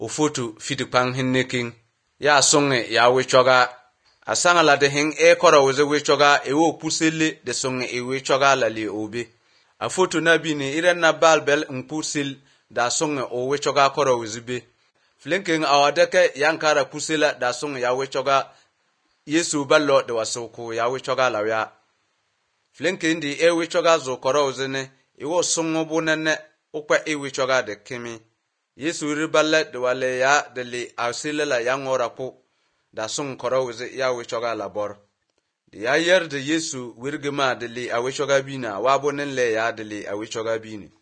foto fiti pang hinne king ya songe ya wechoga asanga la de hing kora weze wechoga wo pusele de songe wechoga la li obe a foto na bini iren na balbel pusil da songe o wechoga kora wezebe flinking awadeke yankara pusela da songe ya wechoga Yesu ballo de wasoko ya wechoga la ya flinking di wechoga zo kora wezene wo songo bonene ukwa wechoga de kimi Yesu riballe de wale ya de li ausile la yangora po da song kora weze ya wechoga la bor de ya yer de Yesu wirgema de li awechoga bina wabonen le ya de li awechoga bini